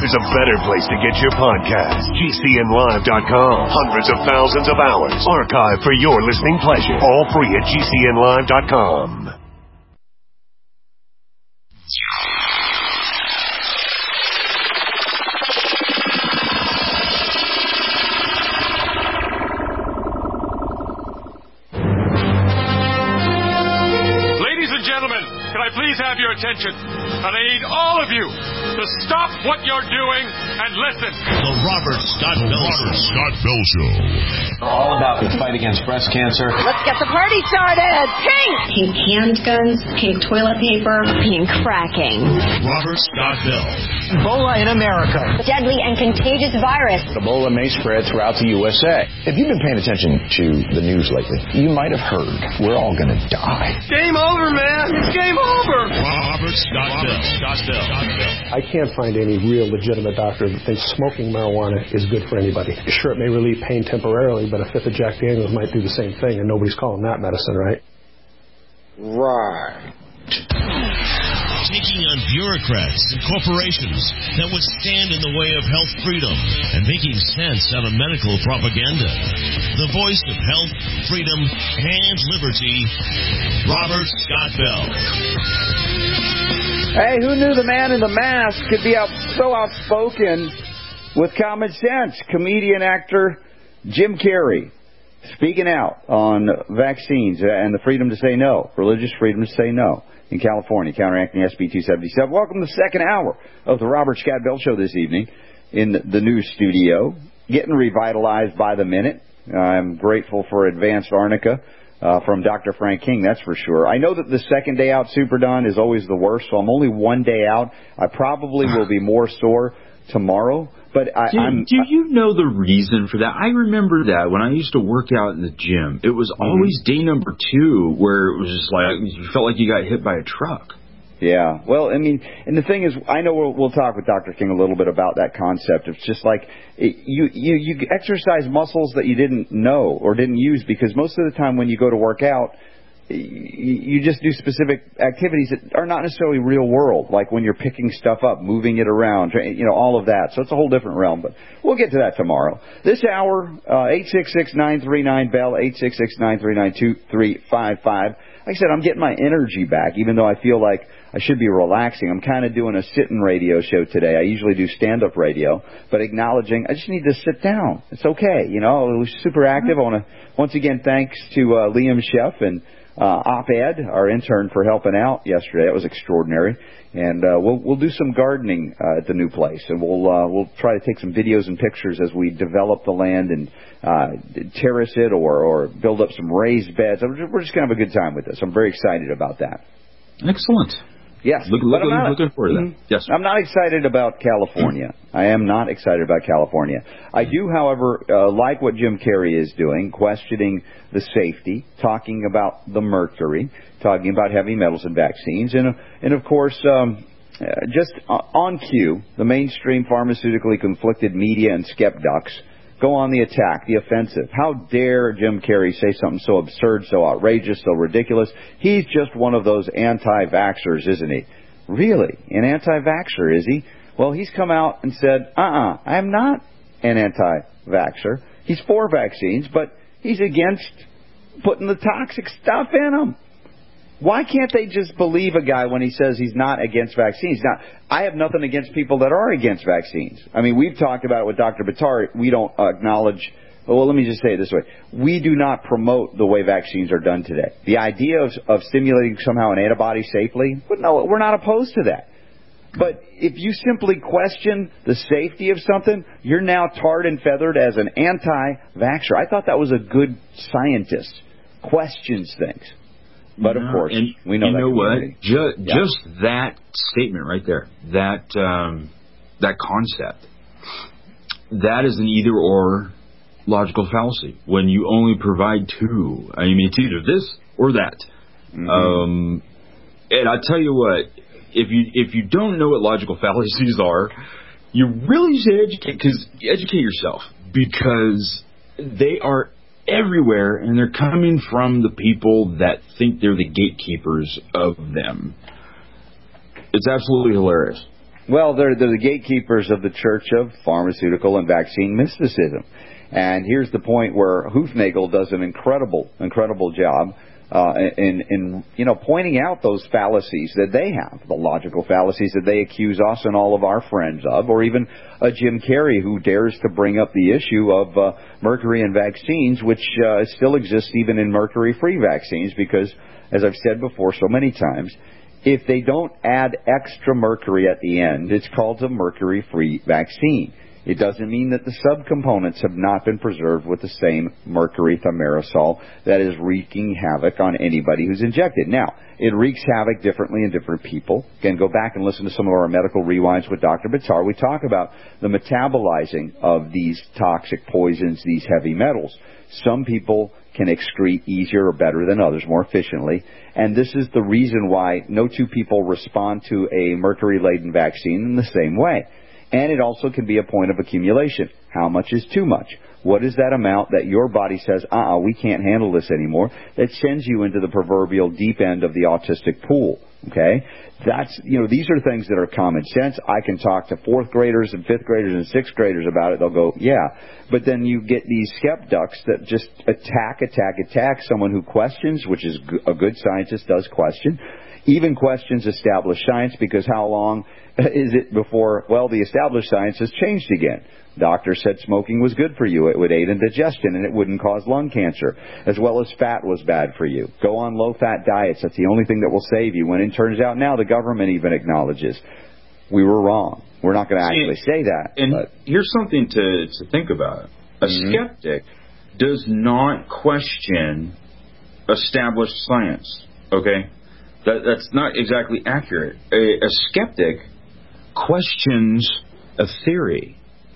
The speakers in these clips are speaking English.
there's a better place to get your podcast. GCNlive.com. Hundreds of thousands of hours archived for your listening pleasure. All free at GCNlive.com. Ladies and gentlemen, can I please have your attention? And I need all of you to stop what you're doing and listen. The Robert Scott Bell Show. We're all about the fight against breast cancer. Let's get the party started. Pink! Pink handguns, pink toilet paper, pink fracking. Robert Scott Bell. Ebola in America. Deadly and contagious virus. Ebola may spread throughout the USA. If you've been paying attention to the news lately, you might have heard we're all going to die. Game over, man. It's game over. Robert Scott Bell. I can't find any real legitimate doctor that thinks smoking marijuana is good for anybody. Sure, it may relieve pain temporarily, but a fifth of Jack Daniels might do the same thing, and nobody's calling that medicine, right? Right. Taking on bureaucrats and corporations that would stand in the way of health freedom and making sense out of medical propaganda. The voice of health, freedom, and liberty, Robert Scott Bell. Hey, who knew the man in the mask could be so outspoken with common sense? Comedian, actor Jim Carrey speaking out on vaccines and the freedom to say no, religious freedom to say no in California, counteracting SB 277. Welcome to the second hour of the Robert Scott Bell Show this evening in the news studio, getting revitalized by the minute. I'm grateful for advanced arnica from Dr. Frank King, that's for sure. I know that the second day out, Super Don, is always the worst, so I'm only one day out. I probably will be more sore tomorrow. But do you know the reason for that? I remember that when I used to work out in the gym. It was always day number 2 where it was just like you felt like you got hit by a truck. Yeah. Well, I mean, and the thing is, I know we'll talk with Dr. King a little bit about that concept. It's just like you exercise muscles that you didn't know or didn't use, because most of the time when you go to work out, you just do specific activities that are not necessarily real world, like when you're picking stuff up, moving it around, all of that. So it's a whole different realm, but we'll get to that tomorrow. This hour, 866-939-BELL, 866-939-2355. Like I said, I'm getting my energy back, even though I feel like I should be relaxing. I'm kind of doing a sitting radio show today. I usually do stand-up radio, but acknowledging I just need to sit down. It's okay. It was super active. I want to, once again, thanks to Liam Sheff and Op-Ed, our intern, for helping out yesterday. That was extraordinary. And we'll do some gardening at the new place, and we'll try to take some videos and pictures as we develop the land and terrace it or build up some raised beds. We're just going to have a good time with this. I'm very excited about that. Excellent. Yes. Looking forward to that. Yes. I'm not excited about California. I am not excited about California. I do, however, like what Jim Carrey is doing, questioning the safety, talking about the mercury, talking about heavy metals and vaccines, and of course, just on cue, the mainstream pharmaceutically conflicted media and skepducks go on the attack, the offensive. How dare Jim Carrey say something so absurd, so outrageous, so ridiculous? He's just one of those anti-vaxxers, isn't he? Really? An anti-vaxxer, is he? Well, he's come out and said, I'm not an anti-vaxxer. He's for vaccines, but he's against putting the toxic stuff in them. Why can't they just believe a guy when he says he's not against vaccines? Now, I have nothing against people that are against vaccines. I mean, we've talked about it with Dr. Buttar. We don't acknowledge, well, let me just say it this way. We do not promote the way vaccines are done today. The idea of stimulating somehow an antibody safely, no, we're not opposed to that. But if you simply question the safety of something, you're now tarred and feathered as an anti-vaxxer. I thought that was a good scientist. Questions things. But of course, we know that. You know what? Just that statement right there, that concept, that is an either-or logical fallacy. When you only provide two, I mean, it's either this or that. Mm-hmm. And I tell you what, if you don't know what logical fallacies are, you really should educate yourself, because they are everywhere, and they're coming from the people that think they're the gatekeepers of them. It's absolutely hilarious. Well, they're the gatekeepers of the Church of Pharmaceutical and Vaccine Mysticism. And here's the point where Hufnagel does an incredible job in pointing out those fallacies that they have, the logical fallacies that they accuse us and all of our friends of, or even Jim Carrey, who dares to bring up the issue of mercury in vaccines, which still exists even in mercury-free vaccines, because, as I've said before so many times, if they don't add extra mercury at the end, it's called a mercury-free vaccine. It doesn't mean that the subcomponents have not been preserved with the same mercury thimerosal that is wreaking havoc on anybody who's injected. Now, it wreaks havoc differently in different people. Again, go back and listen to some of our medical rewinds with Dr. Bitar. We talk about the metabolizing of these toxic poisons, these heavy metals. Some people can excrete easier or better than others, more efficiently. And this is the reason why no two people respond to a mercury-laden vaccine in the same way. And it also can be a point of accumulation. How much is too much? What is that amount that your body says, we can't handle this anymore, that sends you into the proverbial deep end of the autistic pool? Okay? These are things that are common sense. I can talk to 4th graders and 5th graders and 6th graders about it. They'll go, yeah. But then you get these skeptics that just attack someone who questions, which is a good scientist does question. Even questions established science, because how long is it before, the established science has changed again? Doctors said smoking was good for you. It would aid in digestion and it wouldn't cause lung cancer, as well as fat was bad for you. Go on low-fat diets. That's the only thing that will save you. When it turns out now the government even acknowledges we were wrong. We're not going to actually say that. And here's something to think about. A skeptic does not question established science, okay? That's not exactly accurate. A skeptic questions a theory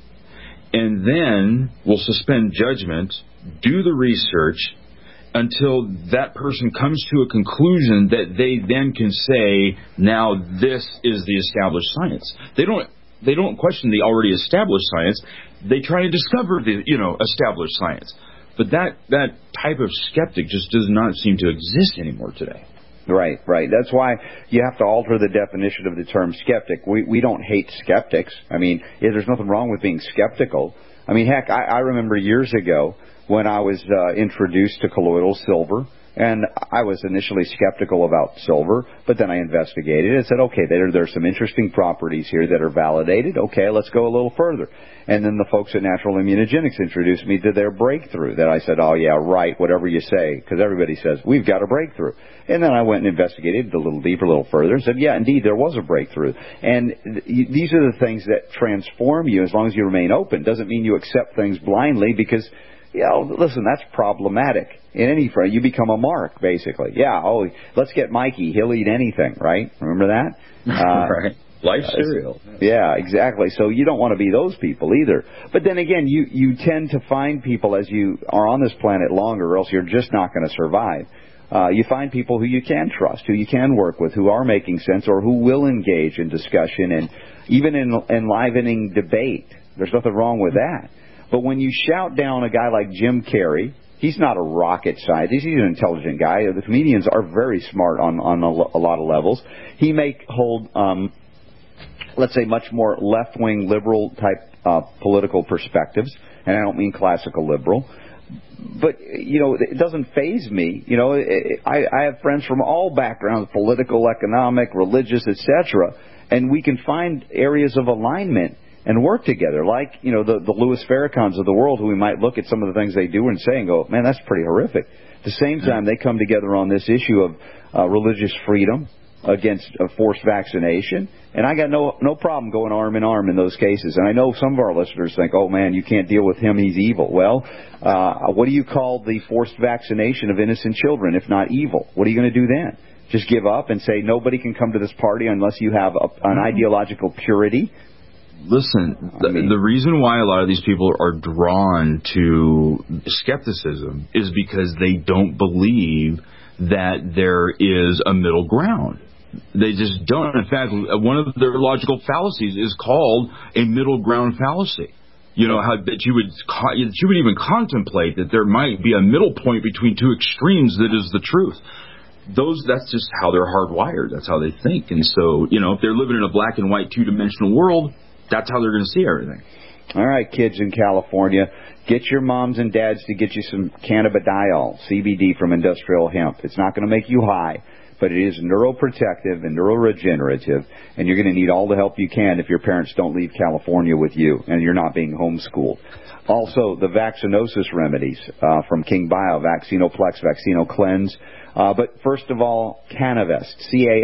and then will suspend judgment, do the research until that person comes to a conclusion that they then can say, now this is the established science. They don't question the already established science. They try to discover the established science. But that type of skeptic just does not seem to exist anymore today. Right. That's why you have to alter the definition of the term skeptic. We don't hate skeptics. I mean, there's nothing wrong with being skeptical. I mean, heck, I remember years ago when I was introduced to colloidal silver, and I was initially skeptical about silver, but then I investigated it and said, okay, there's some interesting properties here that are validated. Okay, let's go a little further. And then the folks at Natural Immunogenics introduced me to their breakthrough that I said, oh, yeah, right, whatever you say, because everybody says, we've got a breakthrough. And then I went and investigated a little deeper, a little further, and said, yeah, indeed, there was a breakthrough. And these are the things that transform you as long as you remain open. Doesn't mean you accept things blindly, because listen, that's problematic. In any front, you become a mark, basically. Yeah, let's get Mikey. He'll eat anything, right? Remember that? Right. Life cereal. Yeah, exactly. So you don't want to be those people either. But then again, you tend to find people as you are on this planet longer, or else you're just not going to survive. You find people who you can trust, who you can work with, who are making sense, or who will engage in discussion and even in enlivening debate. There's nothing wrong with that. But when you shout down a guy like Jim Carrey, he's not a rocket scientist. He's an intelligent guy. The comedians are very smart on a lot of levels. He may hold, let's say, much more left-wing liberal type political perspectives, and I don't mean classical liberal. But, it doesn't faze me. I have friends from all backgrounds, political, economic, religious, etc., and we can find areas of alignment and work together, like, the Louis Farrakhan's of the world, who we might look at some of the things they do and say and go, man, that's pretty horrific. At the same time, they come together on this issue of religious freedom against forced vaccination, and I got no problem going arm in arm in those cases. And I know some of our listeners think, oh, man, you can't deal with him, he's evil. Well, what do you call the forced vaccination of innocent children, if not evil? What are you going to do then? Just give up and say nobody can come to this party unless you have an ideological purity? Listen, the reason why a lot of these people are drawn to skepticism is because they don't believe that there is a middle ground. They just don't. In fact, one of their logical fallacies is called a middle ground fallacy. How that you would even contemplate that there might be a middle point between two extremes that is the truth. that's just how they're hardwired. That's how they think. And so, if they're living in a black and white two-dimensional world, that's how they're going to see everything. All right, kids in California, get your moms and dads to get you some cannabidiol, CBD from industrial hemp. It's not going to make you high, but it is neuroprotective and neuroregenerative, and you're going to need all the help you can if your parents don't leave California with you and you're not being homeschooled. Also, the vaccinosis remedies from King Bio, Vaccinoplex, VaccinoCleanse. But first of all, Cannavest,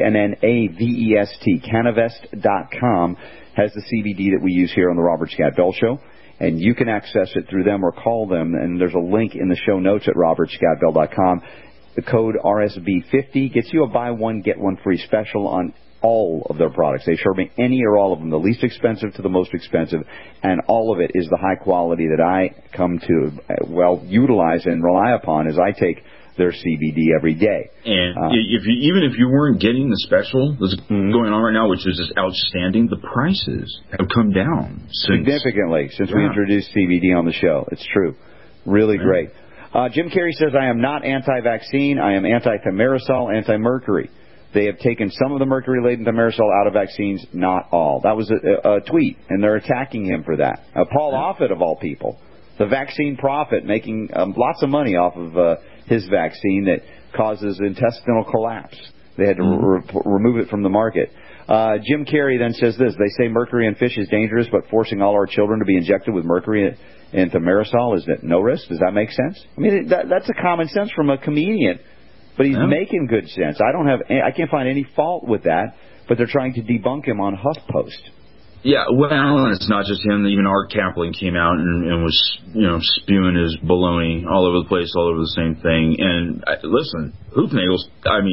C-A-N-N-A-V-E-S-T, Cannavest.com has the CBD that we use here on the Robert Scott Bell Show. And you can access it through them or call them. And there's a link in the show notes at robertscottbell.com. The code RSB50 gets you a buy one, get one free special on all of their products. They assure me any or all of them, the least expensive to the most expensive, and all of it is the high quality that I come to, utilize and rely upon as I take their CBD every day. And even if you weren't getting the special that's going on right now, which is just outstanding, the prices have come down significantly since we introduced CBD on the show. It's true. Really great. Jim Carrey says, I am not anti-vaccine. I am anti-thimerosal, anti-mercury. They have taken some of the mercury-laden thimerosal out of vaccines, not all. That was a tweet, and they're attacking him for that. Paul Offit, of all people, the vaccine prophet, making lots of money off of his vaccine that causes intestinal collapse. They had to remove it from the market. Jim Carrey then says this, they say mercury in fish is dangerous, but forcing all our children to be injected with mercury and thimerosal is at no risk. Does that make sense? I mean, that's a common sense from a comedian. But he's making good sense. I can't find any fault with that, but they're trying to debunk him on HuffPost. Yeah, well, it's not just him. Even Art Caplan came out and was, spewing his baloney all over the place, all over the same thing. And listen, Hoofnagel's,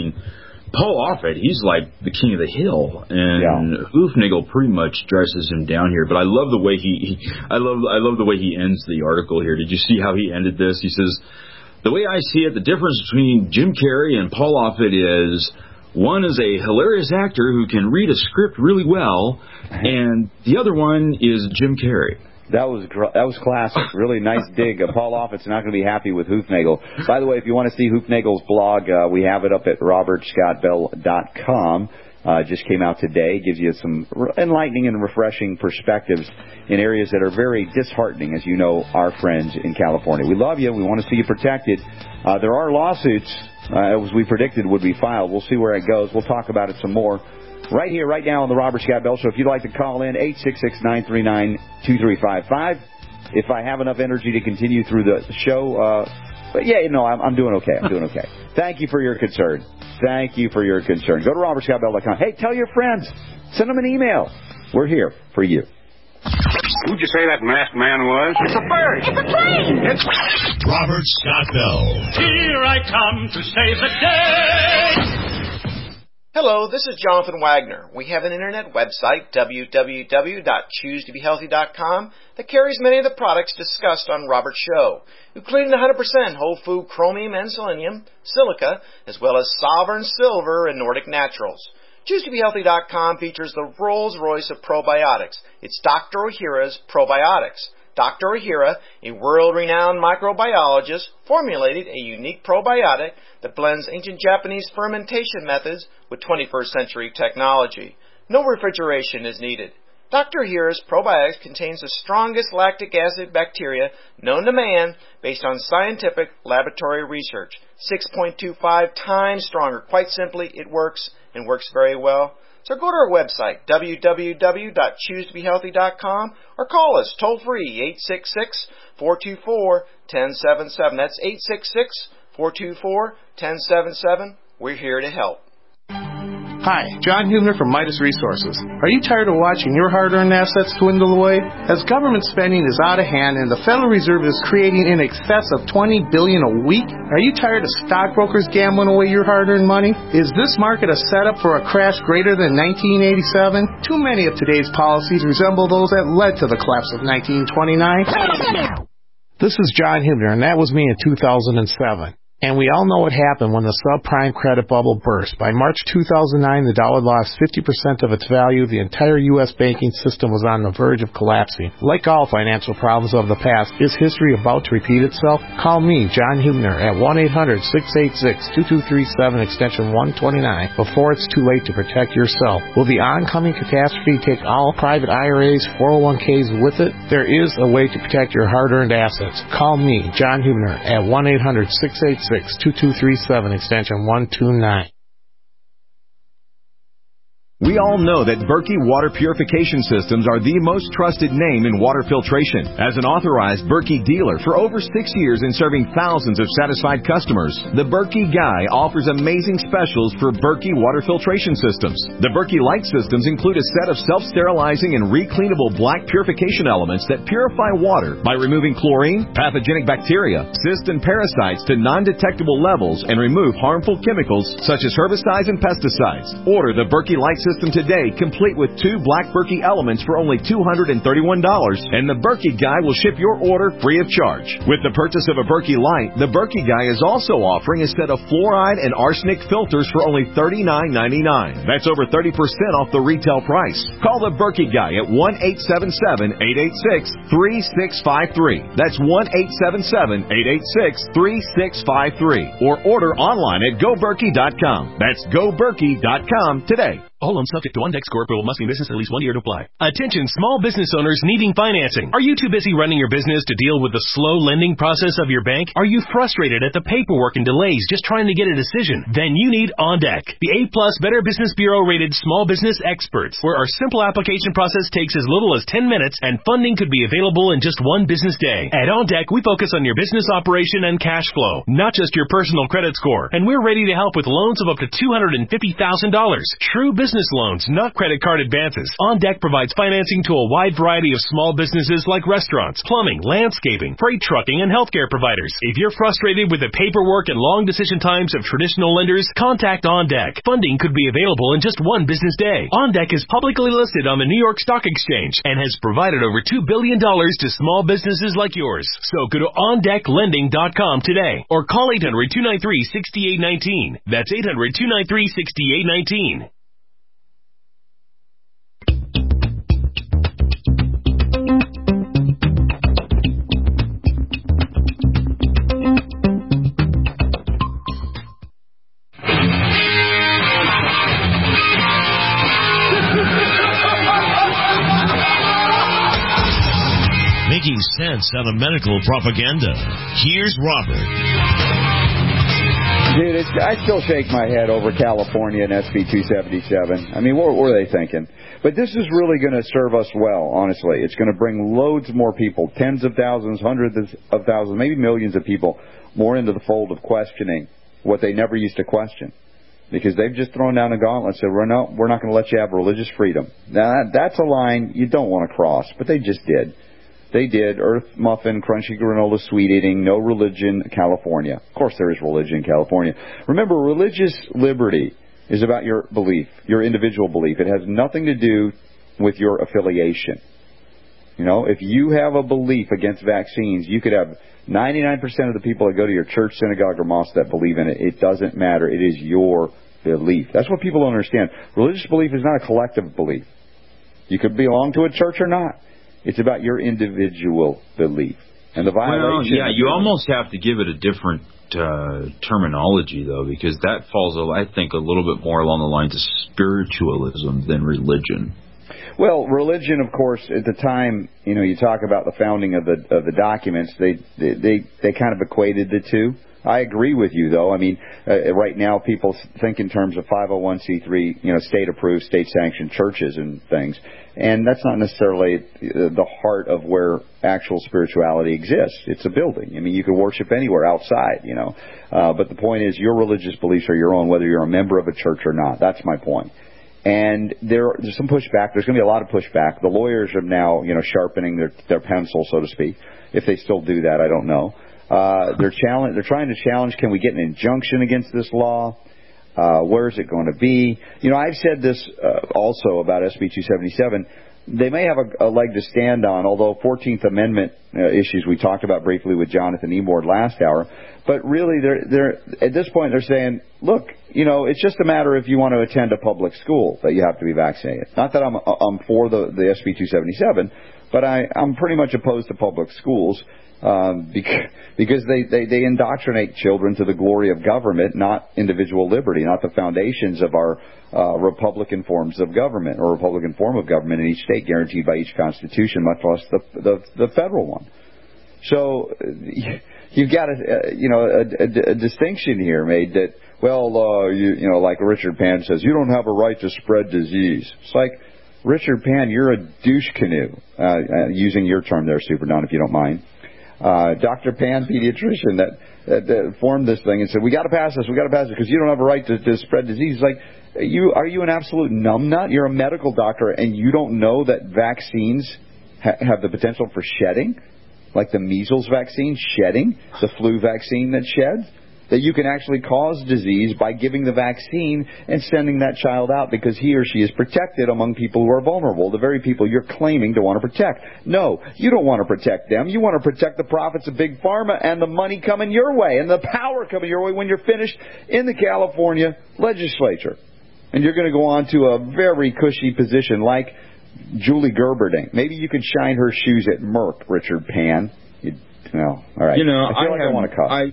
Paul Offit, he's like the king of the hill, and Hoofnagel pretty much dresses him down here. But I love the way I love the way he ends the article here. Did you see how he ended this? He says, the way I see it, the difference between Jim Carrey and Paul Offit is one is a hilarious actor who can read a script really well, and the other one is Jim Carrey. That was classic. Really nice dig. Paul Offit's not going to be happy with Hoofnagel. By the way, if you want to see Hoofnagel's blog, we have it up at robertscottbell.com. Just came out today. Gives you some enlightening and refreshing perspectives in areas that are very disheartening, as you know, our friends in California. We love you. We want to see you protected. There are lawsuits, as we predicted, would be filed. We'll see where it goes. We'll talk about it some more right here, right now on the Robert Scott Bell Show. If you'd like to call in, 866-939-2355. If I have enough energy to continue through the show, I'm doing okay. I'm doing okay. Thank you for your concern. Thank you for your concern. Go to robertscottbell.com. Hey, tell your friends. Send them an email. We're here for you. Who'd you say that masked man was? It's a bird. It's a plane. It's Robert Scott Bell. Here I come to save the day. Hello, this is Jonathan Wagner. We have an internet website, www.choosetobehealthy.com, that carries many of the products discussed on Robert's show, including the 100% whole food chromium and selenium, silica, as well as Sovereign Silver and Nordic Naturals. ChooseToBeHealthy.com features the Rolls-Royce of probiotics. It's Dr. Ohhira's Probiotics. Dr. Ohhira, a world-renowned microbiologist, formulated a unique probiotic that blends ancient Japanese fermentation methods with 21st century technology. No refrigeration is needed. Dr. Ohhira's probiotics contains the strongest lactic acid bacteria known to man based on scientific laboratory research. 6.25 times stronger. Quite simply, it works and works very well. So go to our website, www.choosetobehealthy.com, or call us toll-free, 866-424-1077. That's 866-424-1077. We're here to help. Hi, John Hubner from Midas Resources. Are you tired of watching your hard-earned assets dwindle away? As government spending is out of hand and the Federal Reserve is creating in excess of $20 billion a week, are you tired of stockbrokers gambling away your hard-earned money? Is this market a setup for a crash greater than 1987? Too many of today's policies resemble those that led to the collapse of 1929. This is John Hubner, and that was me in 2007. And we all know what happened when the subprime credit bubble burst. By March 2009, the dollar lost 50% of its value. The entire U.S. banking system was on the verge of collapsing. Like all financial problems of the past, is history about to repeat itself? Call me, John Hubner, at 1-800-686-2237, extension 129, before it's too late to protect yourself. Will the oncoming catastrophe take all private IRAs, 401ks with it? There is a way to protect your hard-earned assets. Call me, John Hubner, at 1-800-686-2237, extension 129. We all know that Berkey Water Purification Systems are the most trusted name in water filtration. As an authorized Berkey dealer for over 6 years and serving thousands of satisfied customers, the Berkey Guy offers amazing specials for Berkey Water Filtration Systems. The Berkey Light Systems include a set of self-sterilizing and recleanable black purification elements that purify water by removing chlorine, pathogenic bacteria, cysts, and parasites to non-detectable levels and remove harmful chemicals such as herbicides and pesticides. Order the Berkey Light System today, complete with 2 black Berkey elements for only $231, and the Berkey Guy will ship your order free of charge. With the purchase of a Berkey Light, the Berkey Guy is also offering a set of fluoride and arsenic filters for only $39.99. That's over 30% off the retail price. Call the Berkey Guy at 1-877-886-3653. That's 1-877-886-3653. Or order online at GoBerkey.com. That's GoBerkey.com today. All loans subject to OnDeck score approval must be in business at least 1 year to apply. Attention small business owners needing financing. Are you too busy running your business to deal with the slow lending process of your bank? Are you frustrated at the paperwork and delays just trying to get a decision? Then you need OnDeck, the A+ Better Business Bureau rated small business experts, where our simple application process takes as little as 10 minutes and funding could be available in just 1 business day. At OnDeck, we focus on your business operation and cash flow, not just your personal credit score. And we're ready to help with loans of up to $250,000. True business loans, not credit card advances. OnDeck provides financing to a wide variety of small businesses like restaurants, plumbing, landscaping, freight trucking, and healthcare providers. If you're frustrated with the paperwork and long decision times of traditional lenders, contact OnDeck. Funding could be available in just 1 business day. OnDeck is publicly listed on the New York Stock Exchange and has provided over $2 billion to small businesses like yours. So go to OnDeckLending.com today or call 800-293-6819. That's 800-293-6819. Making sense out of medical propaganda. Here's Robert. Dude, I still shake my head over California and SB 277. I mean, what were they thinking? But this is really going to serve us well, honestly. It's going to bring loads more people, tens of thousands, hundreds of thousands, maybe millions of people more into the fold of questioning what they never used to question. Because they've just thrown down a gauntlet and said, we're not going to let you have religious freedom. Now, that's a line you don't want to cross, but they just did. They did. Earth muffin, crunchy granola, sweet eating, no religion, California. Of course there is religion in California. Remember, religious liberty is about your belief, your individual belief. It has nothing to do with your affiliation. You know, if you have a belief against vaccines, you could have 99% of the people that go to your church, synagogue, or mosque that believe in it. It doesn't matter. It is your belief. That's what people don't understand. Religious belief is not a collective belief. You could belong to a church or not. It's about your individual belief. And the violation... Well, yeah, you almost have to give it a different terminology, though, because that falls, I think, a little bit more along the lines of spiritualism than religion. Well, religion, of course, at the time, you know, you talk about the founding of the documents, they kind of equated the two. I agree with you, though. I mean, right now people think in terms of 501c3, you know, state-approved, state-sanctioned churches and things. And that's not necessarily the heart of where actual spirituality exists. It's a building. I mean, you can worship anywhere outside, you know. But the point is, your religious beliefs are your own, whether you're a member of a church or not. That's my point. And there's some pushback. There's going to be a lot of pushback. The lawyers are now, you know, sharpening their pencil, so to speak. If they still do that, I don't know. They're trying to challenge, can we get an injunction against this law? Where is it going to be? You know, I've said this also about SB 277. they may have a leg to stand on, although 14th Amendment issues we talked about briefly with Jonathan Emord last hour. But really, they're at this point, they're saying, look, it's just a matter if you want to attend a public school that you have to be vaccinated. Not that I'm for the SB 277, but I'm pretty much opposed to public schools because they indoctrinate children to the glory of government, not individual liberty, not the foundations of our Republican forms of government or Republican form of government in each state guaranteed by each constitution, much less the federal one. So you've got a distinction here made that, like Richard Pan says, you don't have a right to spread disease. It's like, Richard Pan, you're a douche canoe, using your term there, Super Don, if you don't mind. Dr. Pan, pediatrician, that formed this thing and said, we got to pass this because you don't have a right to spread disease. It's like, are you an absolute numbnut? You're a medical doctor and you don't know that vaccines have the potential for shedding? Like the measles vaccine shedding, the flu vaccine that sheds, that you can actually cause disease by giving the vaccine and sending that child out because he or she is protected among people who are vulnerable, the very people you're claiming to want to protect. No, you don't want to protect them. You want to protect the profits of Big Pharma and the money coming your way and the power coming your way when you're finished in the California legislature. And you're going to go on to a very cushy position like Julie Gerberding. Maybe you could shine her shoes at Merck, Richard Pan. All right. I want to cuss.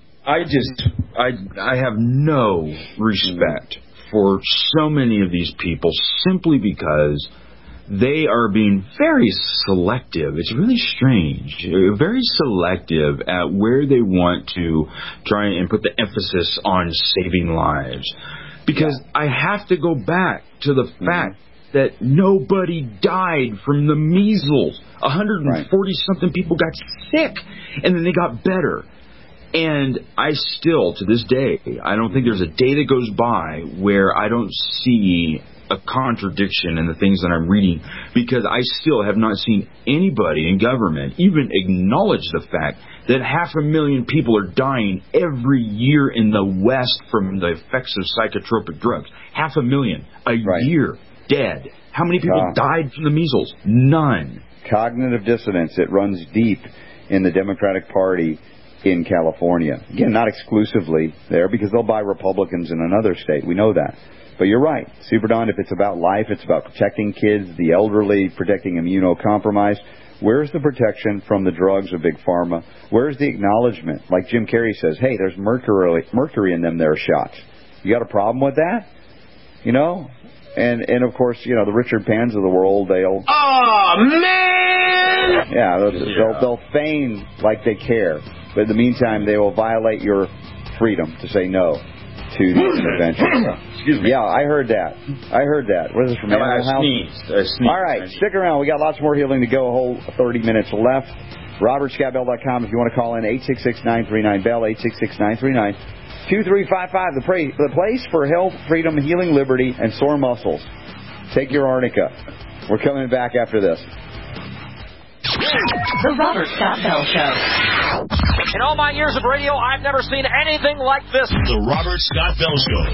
I have no respect for so many of these people simply because they are being very selective. It's really strange. Very selective at where they want to try and put the emphasis on saving lives. Because I have to go back to the fact that nobody died from the measles. 140-something people got sick, and then they got better. And I still, to this day, I don't think there's a day that goes by where I don't see a contradiction in the things that I'm reading, because I still have not seen anybody in government even acknowledge the fact that 500,000 people are dying every year in the West from the effects of psychotropic drugs. 500,000 a year dead. How many people died from the measles? None. Cognitive dissonance. It runs deep in the Democratic Party in California. Again, not exclusively there, because they'll buy Republicans in another state. We know that. But you're right, Super Don, if it's about life, it's about protecting kids, the elderly, protecting immunocompromised. Where's the protection from the drugs of Big Pharma? Where's the acknowledgement? Like Jim Carrey says, hey, there's mercury in them there shots. You got a problem with that? And of course, the Richard Pans of the world, they'll... Oh, man! Yeah, they'll feign like they care. But in the meantime, they will violate your freedom to say no to the intervention. Excuse me. Yeah, I heard that. What is this, from Animal House? I sneezed. All right, stick around. We got lots more healing to go. A whole 30 minutes left. RobertScottBell.com if you want to call in. 866-939-BELL, 866-939-2355. The place for health, freedom, healing, liberty, and sore muscles. Take your arnica. We're coming back after this. The Robert Scott Bell Show. In all my years of radio, I've never seen anything like this. The Robert Scott Bell Show.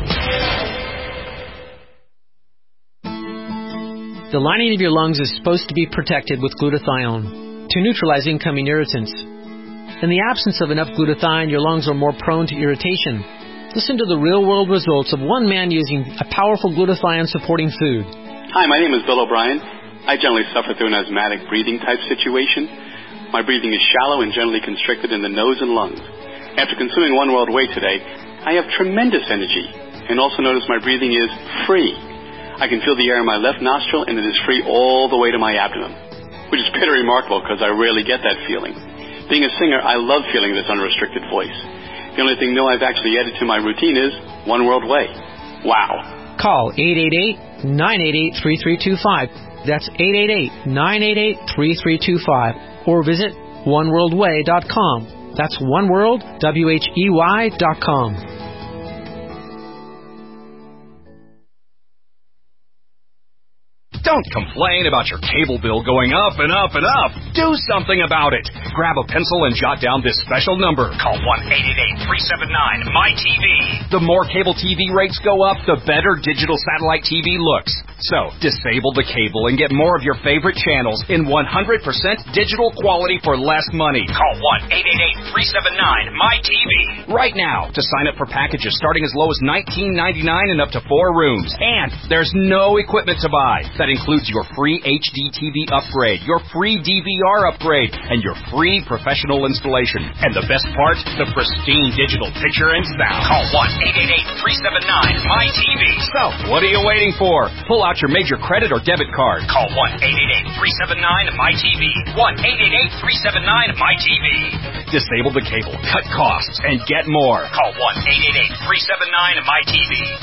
The lining of your lungs is supposed to be protected with glutathione to neutralize incoming irritants. In the absence of enough glutathione, your lungs are more prone to irritation. Listen to the real-world results of one man using a powerful glutathione-supporting food. Hi, my name is Bill O'Brien. I generally suffer through an asthmatic breathing type situation. My breathing is shallow and generally constricted in the nose and lungs. After consuming One World Whey today, I have tremendous energy, and also notice my breathing is free. I can feel the air in my left nostril, and it is free all the way to my abdomen, which is pretty remarkable because I rarely get that feeling. Being a singer, I love feeling this unrestricted voice. The only thing new I've actually added to my routine is One World Whey. Wow. Call 888-988-3325. That's 888-988-3325. Or visit oneworldway.com. That's oneworld.com. Don't complain about your cable bill going up and up and up. Do something about it. Grab a pencil and jot down this special number. Call 1-888-379-MyTV. The more cable TV rates go up, the better digital satellite TV looks. So, disable the cable and get more of your favorite channels in 100% digital quality for less money. Call 1-888-379-MyTV right now to sign up for packages starting as low as $19.99 and up to 4 rooms. And there's no equipment to buy. That includes your free HD TV upgrade, your free DVR upgrade, and your free professional installation. And the best part, the pristine digital picture and sound. Call 1-888-379-MyTV. So, what are you waiting for? Pull out your major credit or debit card. Call 1-888-379-MyTV. 1-888-379-MyTV. Disable the cable, cut costs, and get more. Call 1-888-379-MyTV.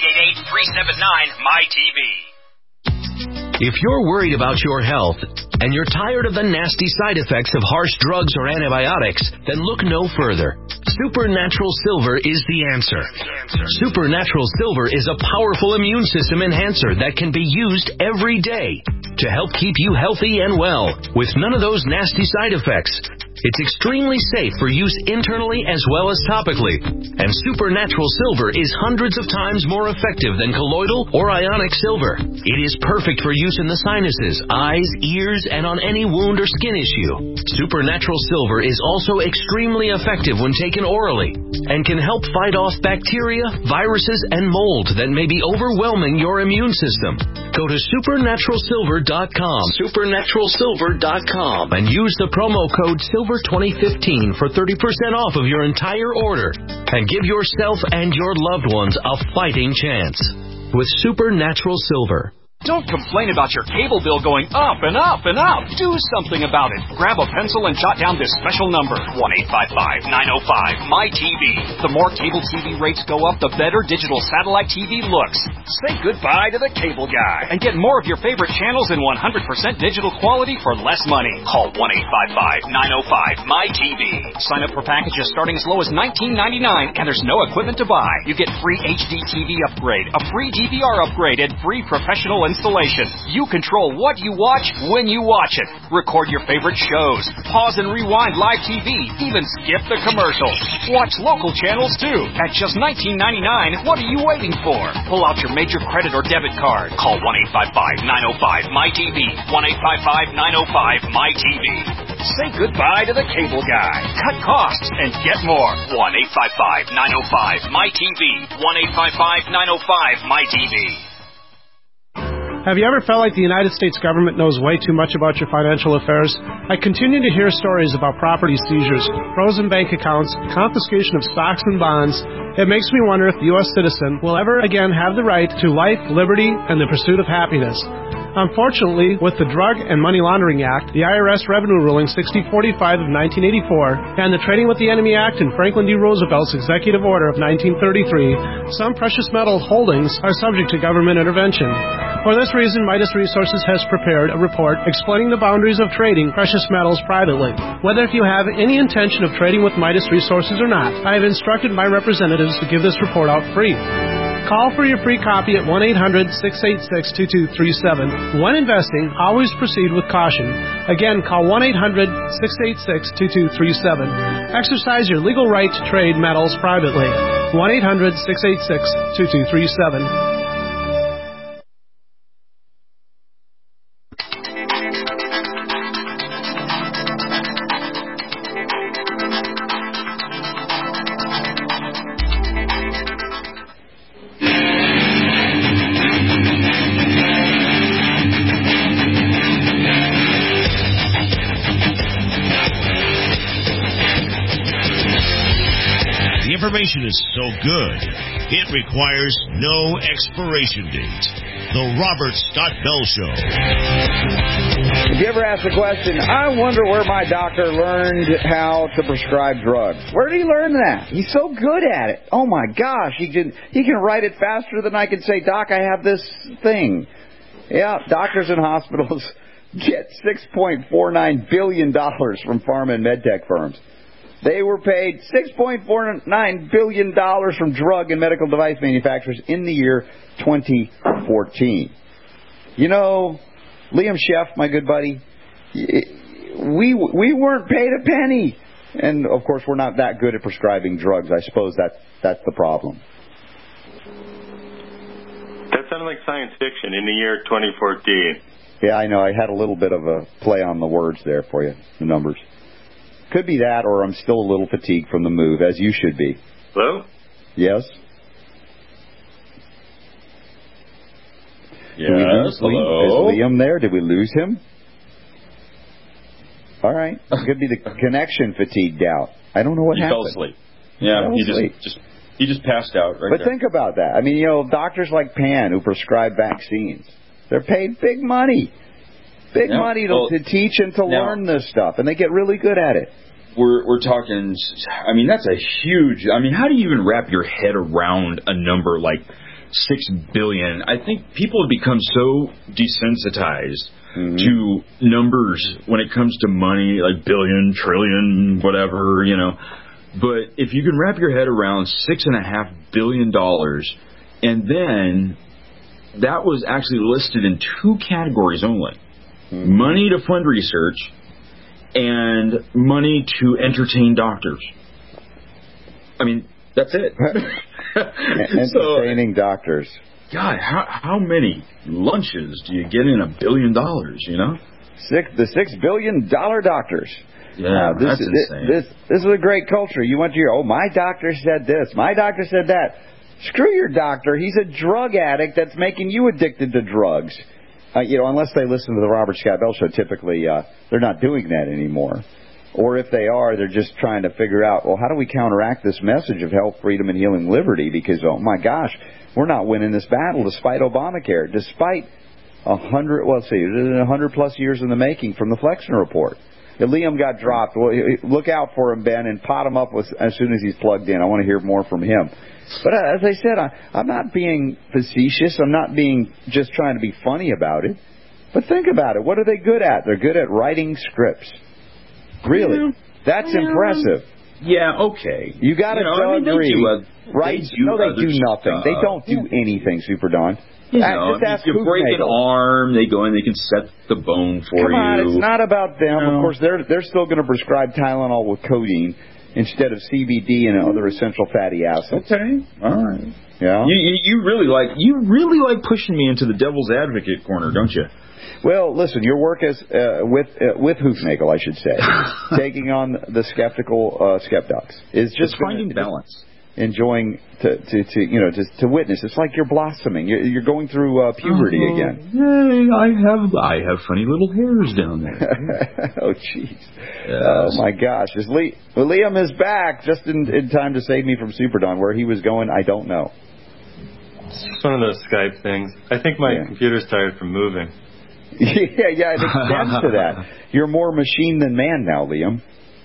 1-888-379-MyTV. If you're worried about your health and you're tired of the nasty side effects of harsh drugs or antibiotics, then look no further. Supernatural Silver is the answer. Supernatural Silver is a powerful immune system enhancer that can be used every day to help keep you healthy and well with none of those nasty side effects. It's extremely safe for use internally as well as topically. And Supernatural Silver is hundreds of times more effective than colloidal or ionic silver. It is perfect for use in the sinuses, eyes, ears, and on any wound or skin issue. Supernatural Silver is also extremely effective when taken orally and can help fight off bacteria, viruses, and mold that may be overwhelming your immune system. Go to supernaturalsilver.com, supernaturalsilver.com, and use the promo code SILVER2015 for 30% off of your entire order. And give yourself and your loved ones a fighting chance with Supernatural Silver. Don't complain about your cable bill going up and up and up. Do something about it. Grab a pencil and jot down this special number, 1-855-905-MyTV. The more cable TV rates go up, the better digital satellite TV looks. Say goodbye to the cable guy and get more of your favorite channels in 100% digital quality for less money. Call 1-855-905-MyTV. Sign up for packages starting as low as $19.99, and there's no equipment to buy. You get free HD TV upgrade, a free DVR upgrade, and free professional installation. You control what you watch when you watch it. Record your favorite shows. Pause and rewind live TV. Even skip the commercials. Watch local channels too. At just $19.99, what are you waiting for? Pull out your major credit or debit card. Call 1-855-905-MyTV. 1-855-905-MyTV. Say goodbye to the cable guy. Cut costs and get more. 1-855-905-MyTV. 1-855-905-MyTV. Have you ever felt like the United States government knows way too much about your financial affairs? I continue to hear stories about property seizures, frozen bank accounts, confiscation of stocks and bonds. It makes me wonder if the U.S. citizen will ever again have the right to life, liberty, and the pursuit of happiness. Unfortunately, with the Drug and Money Laundering Act, the IRS Revenue Ruling 6045 of 1984, and the Trading with the Enemy Act and Franklin D. Roosevelt's Executive Order of 1933, some precious metal holdings are subject to government intervention. For this reason, Midas Resources has prepared a report explaining the boundaries of trading precious metals privately. Whether if you have any intention of trading with Midas Resources or not, I have instructed my representatives to give this report out free. Call for your free copy at 1-800-686-2237. When investing, always proceed with caution. Again, call 1-800-686-2237. Exercise your legal right to trade metals privately. 1-800-686-2237. Information is so good, it requires no expiration date. The Robert Scott Bell Show. Have you ever asked the question, I wonder where my doctor learned how to prescribe drugs? Where did he learn that? He's so good at it. Oh my gosh, he can write it faster than I can say, Doc, I have this thing. Yeah, doctors and hospitals get $6.49 billion from pharma and medtech firms. They were paid $6.49 billion from drug and medical device manufacturers in the year 2014. You know, Liam Sheff, my good buddy, we weren't paid a penny. And, of course, we're not that good at prescribing drugs. I suppose that's the problem. That's sounded like science fiction in the year 2014. Yeah, I know. I had a little bit of a play on the words there for you, the numbers. Could be that, or I'm still a little fatigued from the move, as you should be. Hello? Yes? Yes, hello? Is Liam there? Did we lose him? All right. Could be the connection fatigued out. I don't know what happened. He fell asleep. Yeah, he just passed out right But there. think about that. I mean, doctors like Pan who prescribe vaccines, they're paid big money. Big money to teach and to learn this stuff, and they get really good at it. We're talking, I mean, that's a huge, I mean, how do you even wrap your head around a number like 6 billion? I think people have become so desensitized to numbers when it comes to money, like billion, trillion, whatever, But if you can wrap your head around $6.5 billion, and then that was actually listed in 2 categories only. Money to fund research and money to entertain doctors. I mean, that's it. Entertaining doctors. God, how many lunches do you get in $1 billion, The $6 billion doctors. Yeah, that's insane. This is a great culture. You went to my doctor said this, my doctor said that. Screw your doctor. He's a drug addict that's making you addicted to drugs. Unless they listen to the Robert Scott Bell Show, typically they're not doing that anymore. Or if they are, they're just trying to figure out, well, how do we counteract this message of health, freedom, and healing liberty? Because, oh my gosh, we're not winning this battle despite Obamacare, despite 100 plus years in the making from the Flexner Report. If Liam got dropped, well, look out for him, Ben, and pot him up as soon as he's plugged in. I want to hear more from him. But as I said, I'm not being facetious. I'm not being just trying to be funny about it. But think about it. What are they good at? They're good at writing scripts. Really? That's impressive. Yeah, okay. You got to agree. Right? They do nothing. Stuff. They don't do anything, Super Don. Just ask you break an arm, they go and they can set the bone for you. Come on, it's not about them. Of course, they're still going to prescribe Tylenol with codeine instead of CBD and other essential fatty acids. Okay, all right. Yeah. You really like pushing me into the devil's advocate corner, don't you? Well, listen, your work is with Hoofnagel, I should say, taking on the skeptical skeptics is just finding balance. Enjoying to witness. It's like you're blossoming. You're going through puberty again. Hey, I have funny little hairs down there. Oh, jeez. Yes. Oh, my gosh. Liam is back just in time to save me from Super Don. Where he was going, I don't know. It's just one of those Skype things. I think my computer's tired from moving. Yeah, it extends to that. You're more machine than man now, Liam.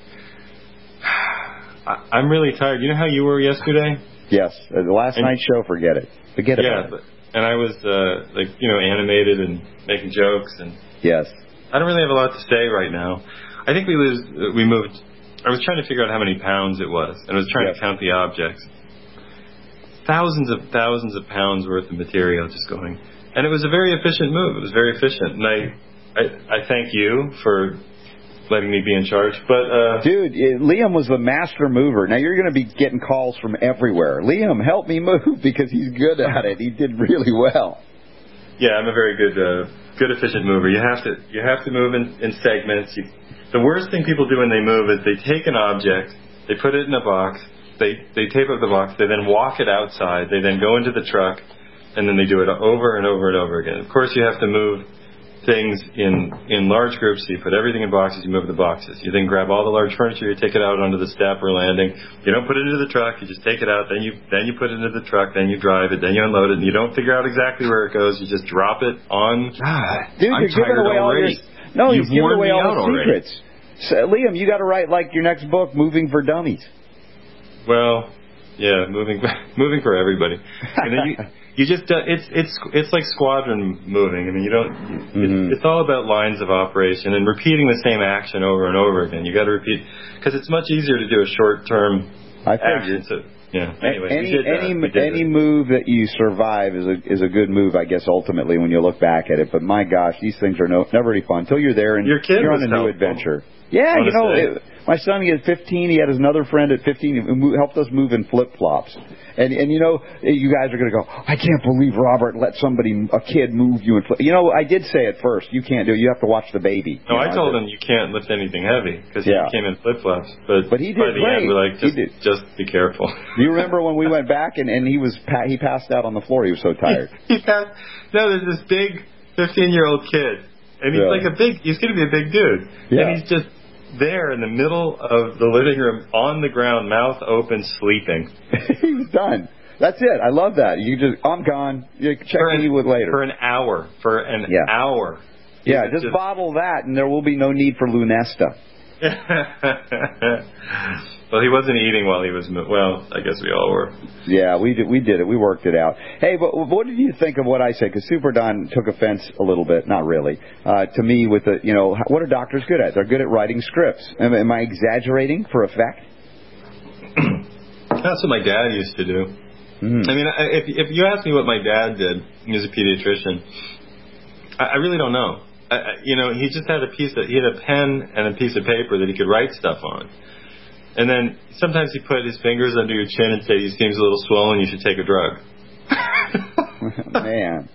I'm really tired. You know how you were yesterday? Yes. The last night's show, forget it. Forget about it. And I was, animated and making jokes. And yes. I don't really have a lot to say right now. I think we moved. I was trying to figure out how many pounds it was, and I was trying to count the objects. Thousands of pounds worth of material just going. And it was a very efficient move. It was very efficient. And I thank you for letting me be in charge. But dude, Liam was the master mover. Now you're going to be getting calls from everywhere. Liam, help me move, because he's good at it. He did really well. Yeah, I'm a very good efficient mover. You have to move in segments. The worst thing people do when they move is they take an object, they put it in a box, they tape up the box, they then walk it outside, they then go into the truck, and then they do it over and over and over again. Of course, you have to move things in large groups, so you put everything in boxes, you move the boxes. You then grab all the large furniture, you take it out onto the step or landing. You don't put it into the truck, you just take it out, then you put it into the truck, then you drive it, then you unload it, and you don't figure out exactly where it goes, you just drop it on. God, dude, you're giving away all your... No, you've given away all the secrets. So, Liam, you got to write like your next book, Moving for Dummies. Well, yeah, moving for everybody. And then you just it's like squadron moving. I mean, it's all about lines of operation and repeating the same action over and over again. You got to repeat, because it's much easier to do a short term action. So Yeah. Anyway, any move that you survive is a good move, I guess. Ultimately, when you look back at it, but my gosh, these things are never really fun until you're there and your kid you're on a new adventure. Yeah, my son, he had 15. He had another friend at 15 who helped us move in flip-flops. And you guys are going to go, I can't believe Robert let a kid move you in flip. I did say at first, you can't do it. You have to watch the baby. No, I told him you can't lift anything heavy because he came in flip-flops. But he did by the great. end, we're like, just be careful. Do you remember when we went back and he passed out on the floor? He was so tired. There's this big 15-year-old kid. And he's going to be a big dude. Yeah. And he's just there in the middle of the living room on the ground, mouth open, sleeping. He's done. That's it. I love that. I'm gone. You check me with later. For an hour. Hour. Yeah, just bottle that and there will be no need for Lunesta. Well, he wasn't eating while he was... Well, I guess we all were. Yeah, we did it. We worked it out. Hey, but what did you think of what I said? Because Super Don took offense a little bit, not really, to me with the, what are doctors good at? They're good at writing scripts. Am I exaggerating for effect? That's what my dad used to do. Mm. I mean, if you ask me what my dad did, he was a pediatrician, I really don't know. He just had he had a pen and a piece of paper that he could write stuff on. And then sometimes he put his fingers under your chin and say, "You seems a little swollen, you should take a drug." Man.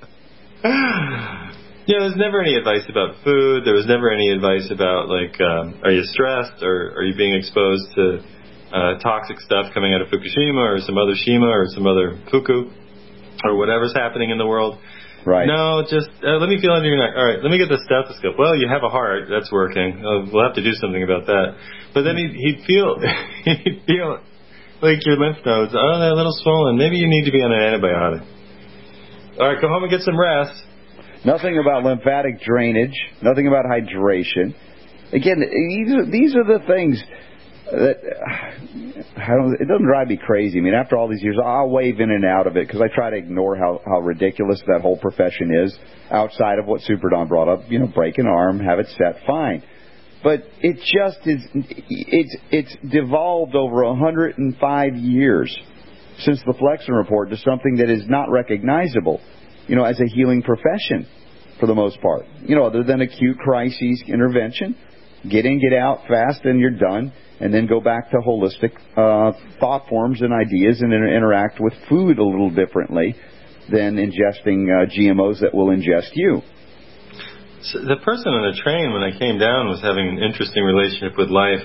There's never any advice about food. There was never any advice about, are you stressed or are you being exposed to toxic stuff coming out of Fukushima or some other Shima or some other Fuku or whatever's happening in the world. Right. No, just let me feel under your neck. All right, let me get the stethoscope. Well, you have a heart. That's working. We'll have to do something about that. But then he'd feel like your lymph nodes, they're a little swollen. Maybe you need to be on an antibiotic. All right, go home and get some rest. Nothing about lymphatic drainage. Nothing about hydration. Again, these are the things that it doesn't drive me crazy. I mean, after all these years, I'll wave in and out of it because I try to ignore how ridiculous that whole profession is outside of what Super Don brought up. Break an arm, have it set, fine. But it just is, it's devolved over 105 years since the Flexner Report to something that is not recognizable, as a healing profession for the most part. Other than acute crises intervention, get in, get out fast, and you're done. And then go back to holistic thought forms and ideas and interact with food a little differently than ingesting GMOs that will ingest you. So the person on the train when I came down was having an interesting relationship with life.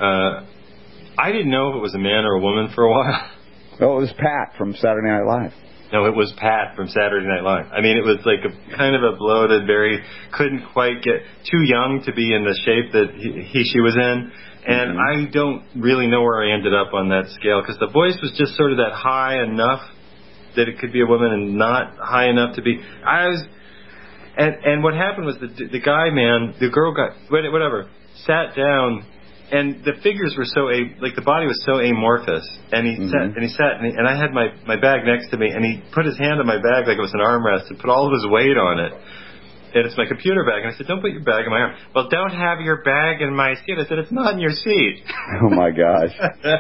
I didn't know if it was a man or a woman for a while. Oh, it was Pat from Saturday Night Live. No, it was Pat from Saturday Night Live. I mean, it was like a kind of a bloated, couldn't quite get too young to be in the shape that she was in. And I don't really know where I ended up on that scale because the voice was just sort of that high enough that it could be a woman and not high enough to be. And what happened was the girl got whatever sat down, and the figures were the body was so amorphous. And he sat and I had my bag next to me, and he put his hand on my bag like it was an armrest and put all of his weight on it. And it's my computer bag. And I said, "Don't put your bag in my arm." "Well, don't have your bag in my seat." I said, "It's not in your seat." Oh, my gosh.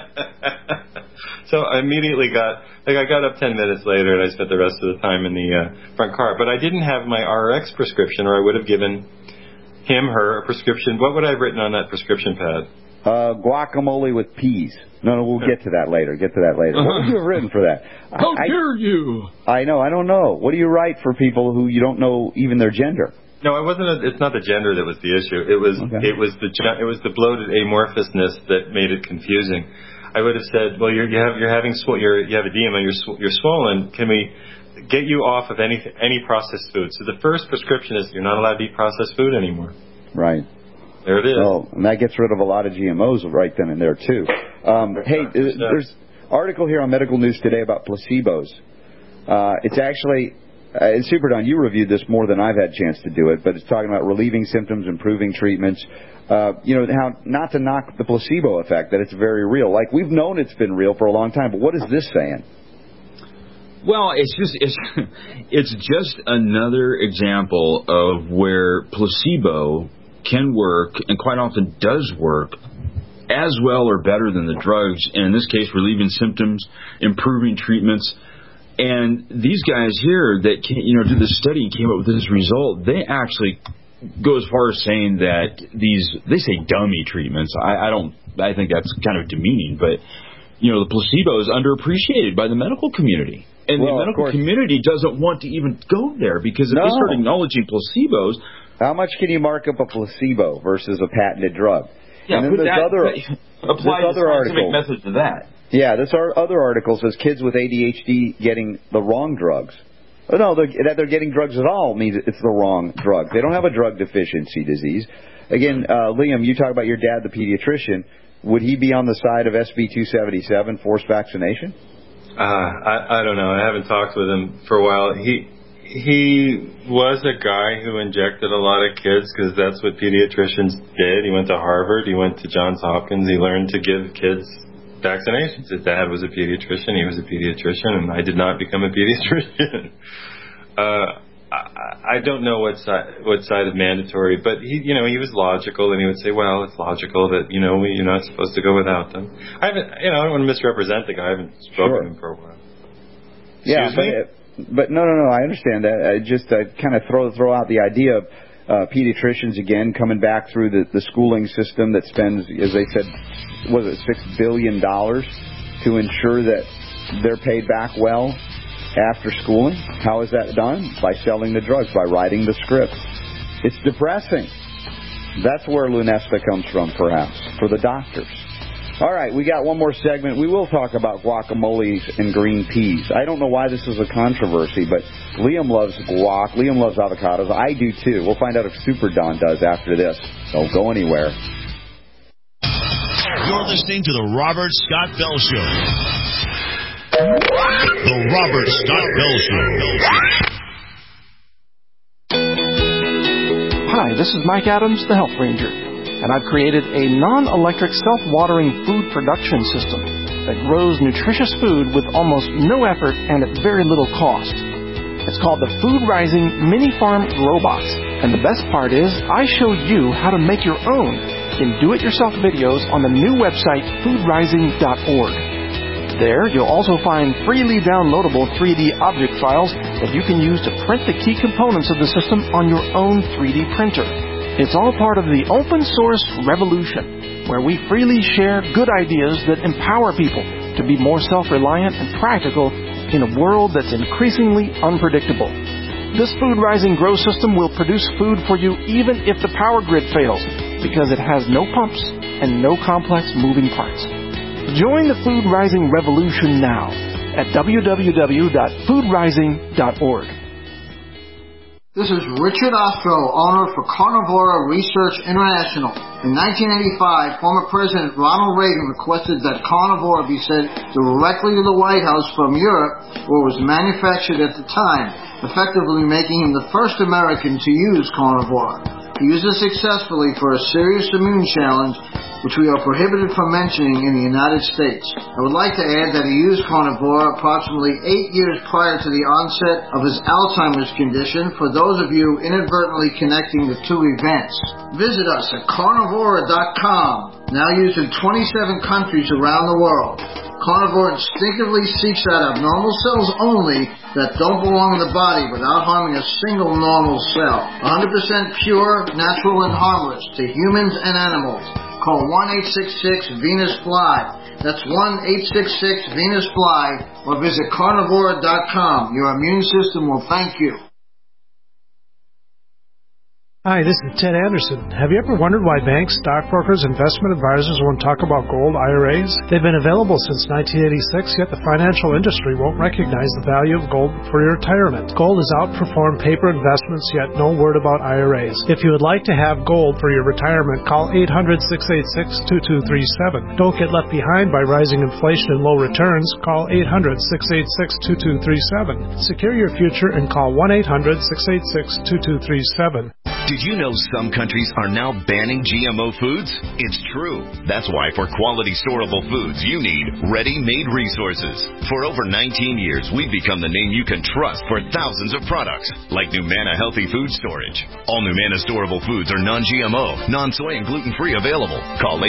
So I immediately I got up 10 minutes later, and I spent the rest of the time in the front car. But I didn't have my RX prescription, or I would have given her a prescription. What would I have written on that prescription pad? Guacamole with peas. No, we'll get to that later. What would you have written for that? How dare you? I know. I don't know. What do you write for people who you don't know even their gender? No, it wasn't. It's not the gender that was the issue. It was the bloated amorphousness that made it confusing. I would have said, "Well, you have edema. You're swollen. Can we get you off of any processed food?" So the first prescription is you're not allowed to eat processed food anymore. Right. There it is. Oh, and that gets rid of a lot of GMOs right then and there, too. Hey, there's an article here on Medical News Today about placebos. It's actually, Super Don, you reviewed this more than I've had a chance to do it, but it's talking about relieving symptoms, improving treatments. How not to knock the placebo effect, that it's very real. Like, we've known it's been real for a long time, but what is this saying? Well, it's just another example of where placebo can work, and quite often does work, as well or better than the drugs, and in this case, relieving symptoms, improving treatments. And these guys here that did this study and came up with this result, they actually go as far as saying that they say dummy treatments. I think that's kind of demeaning, but the placebo is underappreciated by the medical community. And the medical community doesn't want to even go there, because if they start acknowledging placebos... How much can you mark up a placebo versus a patented drug? Yeah, and then apply the scientific method to that. Yeah, this other article says kids with ADHD getting the wrong drugs. No, that they're getting drugs at all means it's the wrong drug. They don't have a drug deficiency disease. Again, Liam, you talk about your dad, the pediatrician. Would he be on the side of SB 277, forced vaccination? I don't know. I haven't talked with him for a while. He was a guy who injected a lot of kids because that's what pediatricians did. He went to Harvard. He went to Johns Hopkins. He learned to give kids vaccinations. His dad was a pediatrician. He was a pediatrician, and I did not become a pediatrician. I don't know what side of mandatory, but he was logical, and he would say, well, it's logical that you're not supposed to go without them. I don't want to misrepresent the guy. I haven't spoken to him for a while. But no, I understand that. I just kind of throw out the idea of pediatricians again coming back through the schooling system that spends, as they said, was it $6 billion to ensure that they're paid back well after schooling. How is that done? By selling the drugs, by writing the script. It's depressing. That's where Lunesta comes from, perhaps, for the doctors. All right, we got one more segment. We will talk about guacamoles and green peas. I don't know why this is a controversy, but Liam loves guac. Liam loves avocados. I do, too. We'll find out if Super Don does after this. Don't go anywhere. You're listening to The Robert Scott Bell Show. The Robert Scott Bell Show. Hi, this is Mike Adams, the Health Ranger, and I've created a non-electric self-watering food production system that grows nutritious food with almost no effort and at very little cost. It's called the Food Rising Mini Farm Grow Box, and the best part is I show you how to make your own in do-it-yourself videos on the new website foodrising.org. There, you'll also find freely downloadable 3D object files that you can use to print the key components of the system on your own 3D printer. It's all part of the open source revolution, where we freely share good ideas that empower people to be more self-reliant and practical in a world that's increasingly unpredictable. This Food Rising Grow system will produce food for you even if the power grid fails, because it has no pumps and no complex moving parts. Join the Food Rising revolution now at www.foodrising.org. This is Richard Ostro, owner for Carnivora Research International. In 1985, former President Ronald Reagan requested that Carnivora be sent directly to the White House from Europe, where it was manufactured at the time, effectively making him the first American to use Carnivora. He used it successfully for a serious immune challenge, which we are prohibited from mentioning in the United States. I would like to add that he used Carnivora approximately 8 years prior to the onset of his Alzheimer's condition, for those of you inadvertently connecting the two events. Visit us at carnivora.com, now used in 27 countries around the world. Carnivore instinctively seeks out abnormal cells only that don't belong in the body without harming a single normal cell. 100% pure, natural, and harmless to humans and animals. Call 1-866-VENUS-FLY. That's 1-866-VENUS-FLY, or visit carnivora.com. Your immune system will thank you. Hi, this is Ted Anderson. Have you ever wondered why banks, stockbrokers, investment advisors won't talk about gold IRAs? They've been available since 1986, yet the financial industry won't recognize the value of gold for your retirement. Gold has outperformed paper investments, yet no word about IRAs. If you would like to have gold for your retirement, call 800-686-2237. Don't get left behind by rising inflation and low returns. Call 800-686-2237. Secure your future and call 1-800-686-2237. Did you know some countries are now banning GMO foods? It's true. That's why for quality storable foods, you need Ready-Made Resources. For over 19 years, we've become the name you can trust for thousands of products, like Numana Healthy Food Storage. All Numana storable foods are non-GMO, non-soy, and gluten-free available. Call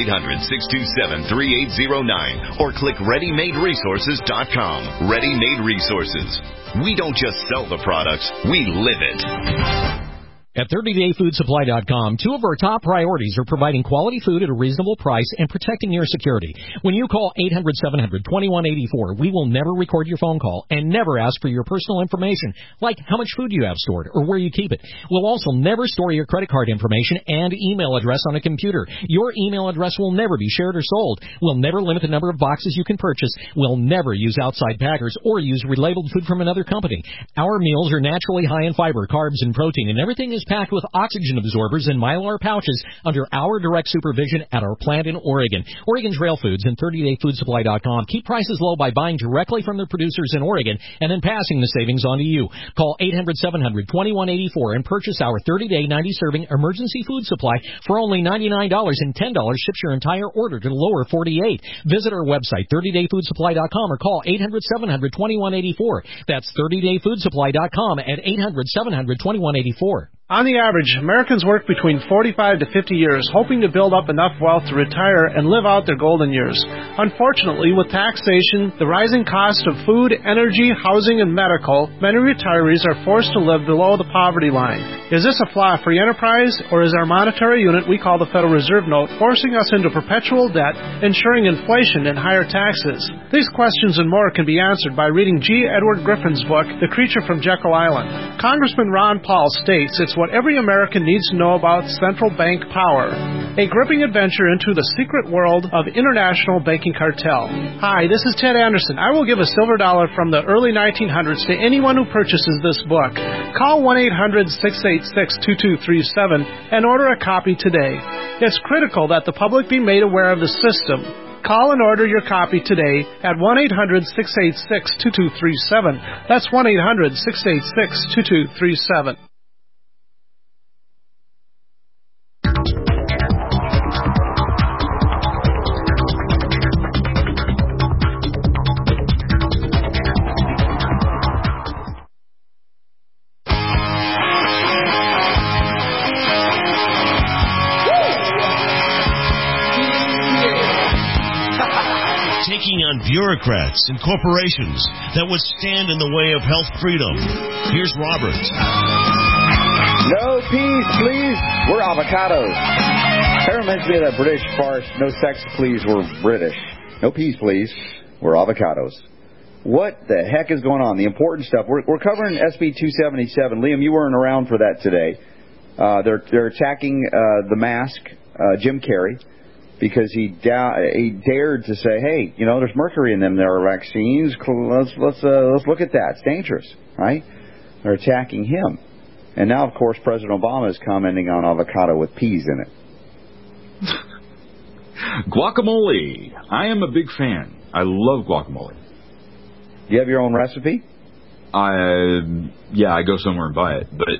800-627-3809 or click ReadyMadeResources.com. Ready-Made Resources. We don't just sell the products, we live it. At 30dayfoodsupply.com, two of our top priorities are providing quality food at a reasonable price and protecting your security. When you call 800-700-2184, we will never record your phone call and never ask for your personal information, like how much food you have stored or where you keep it. We'll also never store your credit card information and email address on a computer. Your email address will never be shared or sold. We'll never limit the number of boxes you can purchase. We'll never use outside packers or use relabeled food from another company. Our meals are naturally high in fiber, carbs, and protein, and everything is packed with oxygen absorbers and Mylar pouches under our direct supervision at our plant in Oregon. Oregon Trail Foods and 30dayfoodsupply.com keep prices low by buying directly from the producers in Oregon and then passing the savings on to you. Call 800-700-2184 and purchase our 30-day 90-serving emergency food supply for only $99, and $10 ships your entire order to the lower 48. Visit our website, 30dayfoodsupply.com, or call 800-700-2184. That's 30dayfoodsupply.com at 800-700-2184. On the average, Americans work between 45 to 50 years, hoping to build up enough wealth to retire and live out their golden years. Unfortunately, with taxation, the rising cost of food, energy, housing, and medical, many retirees are forced to live below the poverty line. Is this a flaw free enterprise, or is our monetary unit we call the Federal Reserve Note forcing us into perpetual debt, ensuring inflation and higher taxes? These questions and more can be answered by reading G. Edward Griffin's book, The Creature from Jekyll Island. Congressman Ron Paul states it's what every American needs to know about central bank power. A gripping adventure into the secret world of international banking cartel. Hi, this is Ted Anderson. I will give a silver dollar from the early 1900s to anyone who purchases this book. Call 1-800-686-2237 and order a copy today. It's critical that the public be made aware of the system. Call and order your copy today at 1-800-686-2237. That's 1-800-686-2237. Taking on bureaucrats and corporations that would stand in the way of health freedom. Here's Robert. No peas, please. We're avocados. That reminds me of that British farce, no sex, please, we're British. No peas, please. We're avocados. What the heck is going on? The important stuff. We're covering SB 277. Liam, you weren't around for that today. They're attacking the mask, Jim Carrey, because he dared to say, hey, you know, there's mercury in them. There are vaccines. Let's look at that. It's dangerous, right? They're attacking him. And now, of course, President Obama is commenting on avocado with peas in it. Guacamole. I am a big fan. I love guacamole. Do you have your own recipe? Yeah, I go somewhere and buy it. But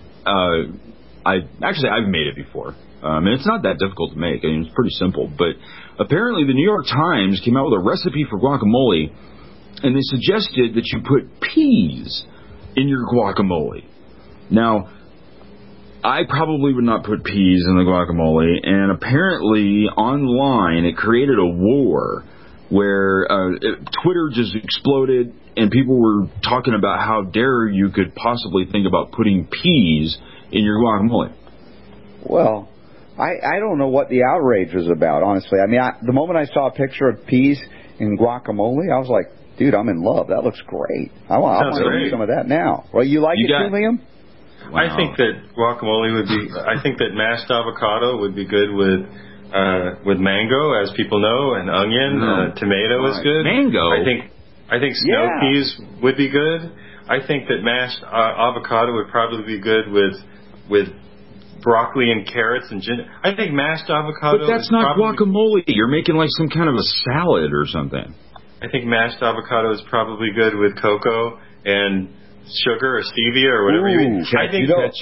I've made it before. And it's not that difficult to make. I mean, it's pretty simple. But apparently the New York Times came out with a recipe for guacamole, and they suggested that you put peas in your guacamole. Now, I probably would not put peas in the guacamole, and apparently online it created a war where Twitter just exploded, and people were talking about how dare you could possibly think about putting peas in your guacamole. Well, I don't know what the outrage was about, honestly. I mean, the moment I saw a picture of peas in guacamole, I was like, dude, I'm in love. That looks great. I want to eat some of that now. Well, you like it too, Liam? Wow. I think that guacamole would be. I think that mashed avocado would be good with mango, as people know, and onion. Tomato is good. Mango. I think snow peas would be good. I think that mashed avocado would probably be good with broccoli and carrots and ginger. I think mashed avocado. But that's not guacamole. You're making like some kind of a salad or something. I think mashed avocado is probably good with cocoa and sugar or stevia or whatever you eat. I think ketchup.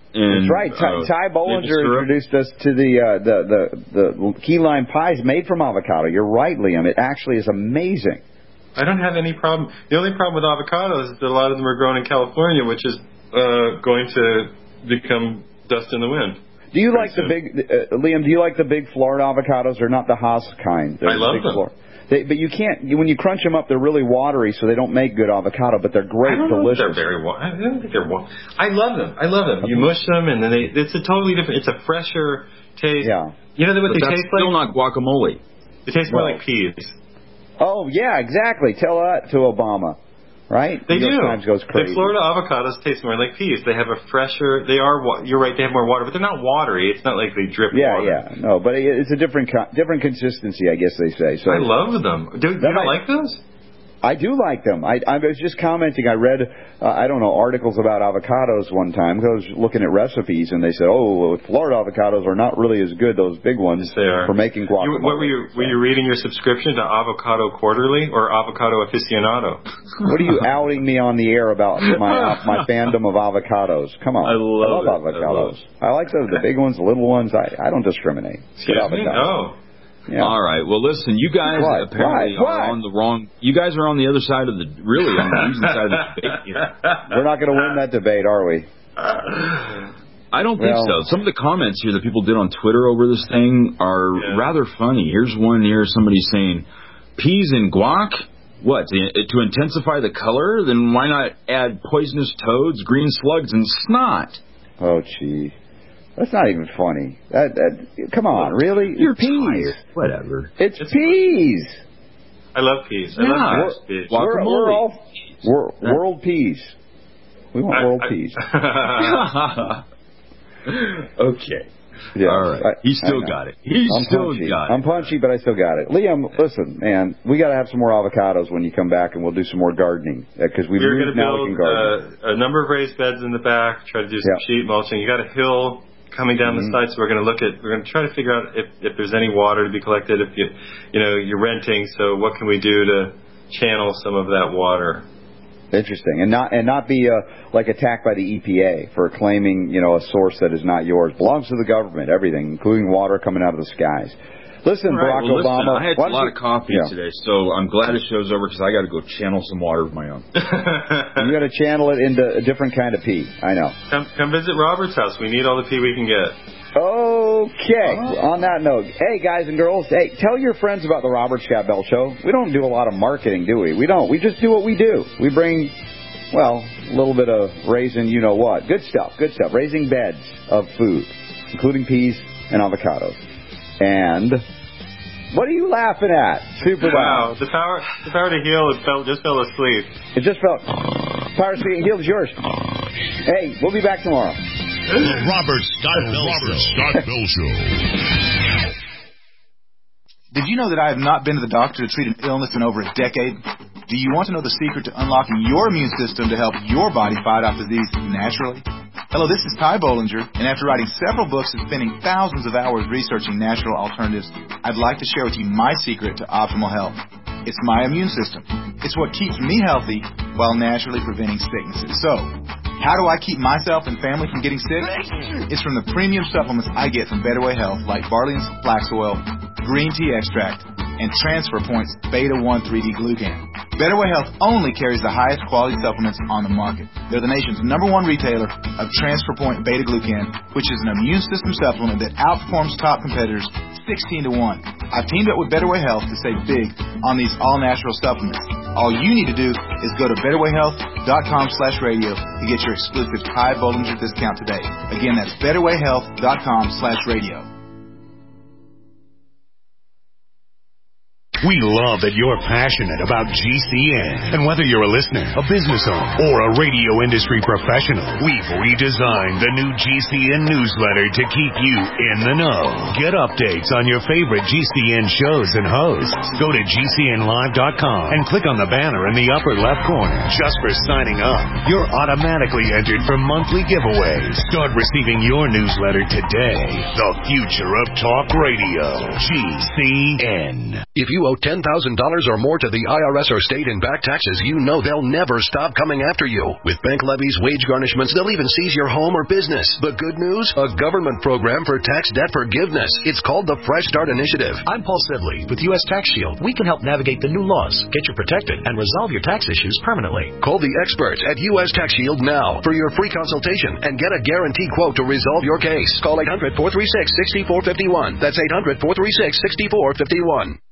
And, that's right. Ty Bollinger introduced us to the key lime pies made from avocado. You're right, Liam. It actually is amazing. I don't have any problem. The only problem with avocados is that a lot of them are grown in California, which is going to become dust in the wind. Do you like the big, Liam, do you like the big Florida avocados or not the Haas kind? I love them. But you can't, when you crunch them up, they're really watery, so they don't make good avocado, but they're great, delicious. I don't think they're I love them. Okay. You mush them, and then it's a totally different, it's a fresher taste. Yeah. You know what they taste like? Still not guacamole. They taste more like peas. Oh, yeah, exactly. Tell that to Obama. Right? They do. Times goes crazy. The Florida avocados taste more like peas. They have a fresher. You're right. They have more water, but they're not watery. It's not like they drip water. Yeah. No, but it's a different consistency, I guess they say. So I love them. Do you not like those? I do like them. I was just commenting. I read, articles about avocados one time. I was looking at recipes, and they said, Florida avocados are not really as good, those big ones, for making guacamole. Were you reading your subscription to Avocado Quarterly or Avocado Aficionado? What are you outing me on the air about my fandom of avocados? Come on. I love avocados. I like the big ones, the little ones. I don't discriminate. Excuse me? No. Yeah. All right. Well, listen, you guys apparently are on the wrong. You guys are on the other side of on the losing side of the debate here. We're not going to win that debate, are we? I don't think so. Some of the comments here that people did on Twitter over this thing are rather funny. Here's one here. Somebody saying, peas and guac? What, to intensify the color? Then why not add poisonous toads, green slugs, and snot? Oh, gee. That's not even funny. Come on, really? You're peas. Tired. Whatever. It's peas. I love peas. I love peas. We're all world peas. We want world peas. Okay. Yeah, all right. He still got it. I'm punchy, but I still got it. Liam, listen, man, we got to have some more avocados when you come back, and we'll do some more gardening because we're going to build a number of raised beds in the back. Try to do some sheet mulching. You got a hill coming down the side, so we're going to try to figure out if there's any water to be collected. If you're renting, so what can we do to channel some of that water? Interesting, and not be attacked by the EPA for claiming a source that is not yours. Belongs to the government. Everything, including water coming out of the skies. Listen, Barack Obama. I had a lot of coffee today, so I'm glad the show's over because I got to go channel some water of my own. You got to channel it into a different kind of pee. I know. Come visit Robert's house. We need all the pee we can get. Okay. On that note, hey guys and girls, tell your friends about the Robert Scott Bell Show. We don't do a lot of marketing, do we? We don't. We just do what we do. We bring, a little bit of raising, what? Good stuff. Raising beds of food, including peas and avocados. And what are you laughing at? Super wow. The power to heal just fell asleep. It just fell. Power to heal is yours. Hey, we'll be back tomorrow. The Robert Scott Bell Show. Did you know that I have not been to the doctor to treat an illness in over a decade? Do you want to know the secret to unlocking your immune system to help your body fight off disease naturally? Hello, this is Ty Bollinger, and after writing several books and spending thousands of hours researching natural alternatives, I'd like to share with you my secret to optimal health. It's my immune system. It's what keeps me healthy while naturally preventing sicknesses. So, how do I keep myself and family from getting sick? It's from the premium supplements I get from Better Way Health, like Barlean's Flax Oil, Green Tea Extract, and Transfer Point's Beta-1 3D Glucan. Better Way Health only carries the highest quality supplements on the market. They're the nation's #1 retailer of Transfer Point Beta Glucan, which is an immune system supplement that outperforms top competitors 16-1. I've teamed up with Better Way Health to save big on these all-natural supplements. All you need to do is go to betterwayhealth.com/radio to get your exclusive Ty Bollinger discount today. Again, that's betterwayhealth.com/radio. We love that you're passionate about GCN. And whether you're a listener, a business owner, or a radio industry professional, we've redesigned the new GCN newsletter to keep you in the know. Get updates on your favorite GCN shows and hosts. Go to GCNlive.com and click on the banner in the upper left corner. Just for signing up, you're automatically entered for monthly giveaways. Start receiving your newsletter today. The future of talk radio. GCN. If you owe $10,000 or more to the IRS or state in back taxes, you know they'll never stop coming after you. With bank levies, wage garnishments, they'll even seize your home or business. The good news? A government program for tax debt forgiveness. It's called the Fresh Start Initiative. I'm Paul Sidley with U.S. Tax Shield. We can help navigate the new laws, get you protected, and resolve your tax issues permanently. Call the experts at U.S. Tax Shield now for your free consultation and get a guaranteed quote to resolve your case. Call 800-436-6451. That's 800-436-6451.